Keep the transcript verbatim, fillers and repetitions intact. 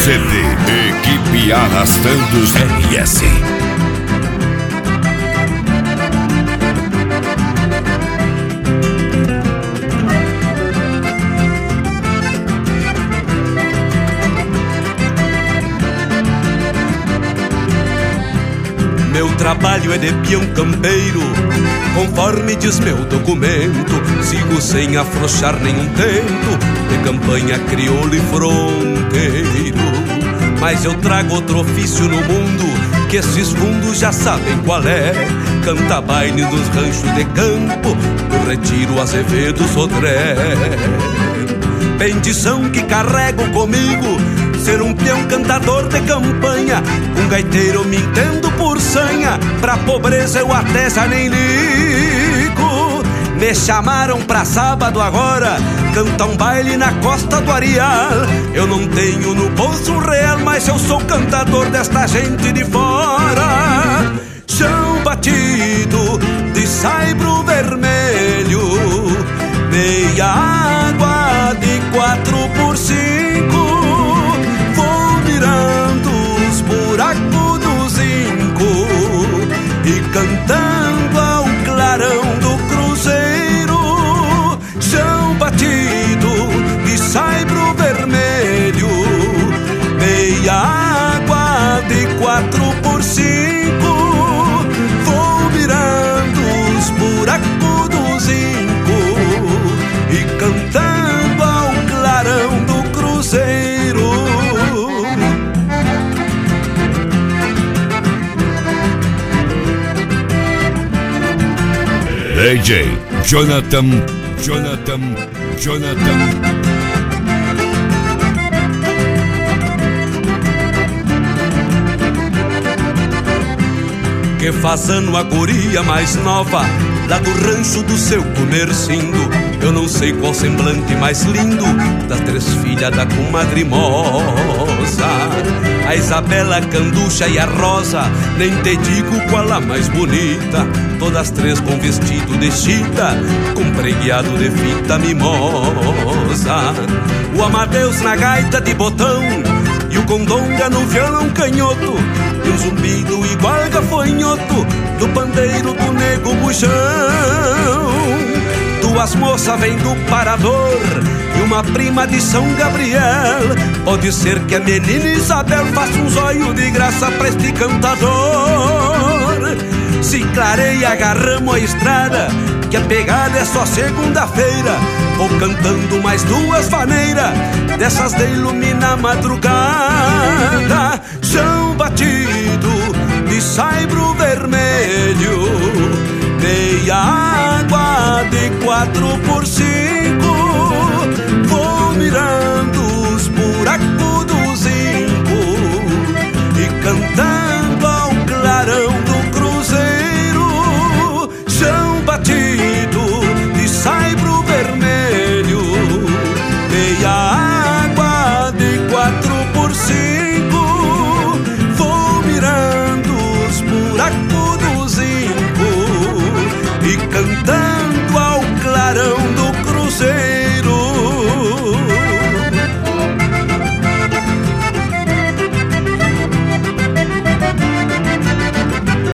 C D Equipe Arrastando os R S. Meu trabalho é de peão campeiro, conforme diz meu documento. Sigo sem afrouxar nenhum tento, de campanha crioulo e fronteiro. Mas eu trago outro ofício no mundo, que esses fundos já sabem qual é. Canta baile nos ranchos de campo, do Retiro, Azevedo, Sodré. Bendição que carrego comigo, ser um peão cantador de campanha. Um gaiteiro me entendo por sanha, pra pobreza eu até já nem ligo. Me chamaram pra sábado agora, cantar um baile na costa do Areal. Eu não tenho no bolso um real, mas eu sou cantador desta gente de fora. Chão batido de saibro vermelho, meia água de quatro por cinco. Vou mirando os buracos do zinco e cantando ao clarão do cruzeiro. Chão batido de saibro vermelho, meia água de quatro por cinco. Vou mirando os buracos do zinco e cantando ao clarão do cruzeiro. D J Jonathan, Jonathan, Jonathan. Que fazendo a guria mais nova, lá do rancho do seu comercindo. Eu não sei qual semblante mais lindo, das três filhas da comadre moça. A Isabela, a Canducha e a Rosa, nem te digo qual a mais bonita. Todas três com vestido de chita, com pregueado de fita mimosa. O Amadeus na gaita de botão e o Condonga no violão canhoto, e um zumbido igual gafanhoto do pandeiro do nego buchão. Duas moças vêm do Parador e uma prima de São Gabriel. Pode ser que a menina Isabel faça um zóio de graça pra este cantador. Se clareia, agarramos a estrada, que a pegada é só segunda-feira. Vou cantando mais duas maneiras, dessas de iluminar a madrugada. Chão batido de saibro vermelho, meia água de quatro por cinco. Vou mirando os buracos do zinco e cantando ao clarão do cruzeiro. Chão batido de saibro vermelho, meia água de quatro por cinco. Vou mirando os buracos do zinco e cantando